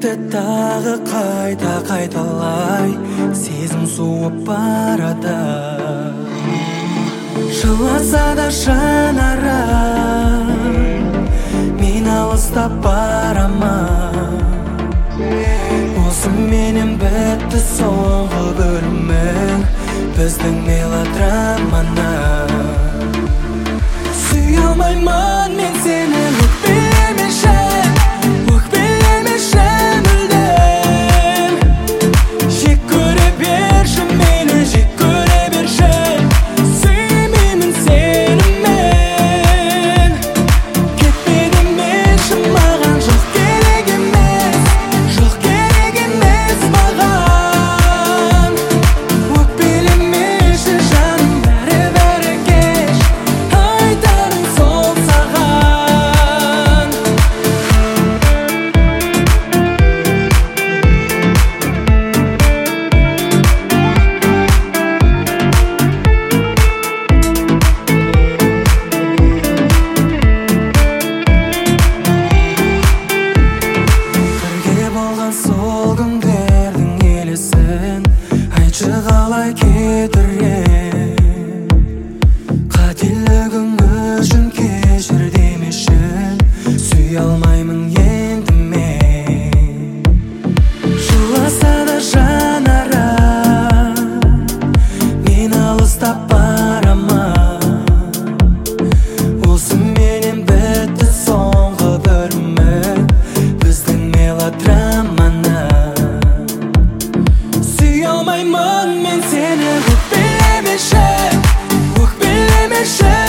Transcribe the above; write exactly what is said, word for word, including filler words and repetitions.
кетті тағы қайта қайталай, сезім суып барады. Жыласа да жанарым, мен алыстап барама. Осы менен бітті соңғы бөлімің, біздің мелодраманы. Сүйе алмаймын мен сені өкпелемеші, өкпелемеші мүлдем. Жек көре берші мені, жек көре берші. Сүймеймін сені мен. Кетпе демеші маған, жоқ керек емес, жоқ керек емес маған. Өкпелемеші жаным, бәрі-бәрі кеш, айтарым сол саған. Бірге болған сол күндердің елесін айтшы қалай кетірем. Қателігің үшін кешір демеші, сүйе алмаймын енді мен. Жыласа да жанарым, мен алыстап барама. Осы менен бітті соңғы бөлімің, біздің мелодраманы. Сүйе алмаймын мен сені өкпелемеші, өкпелемеші.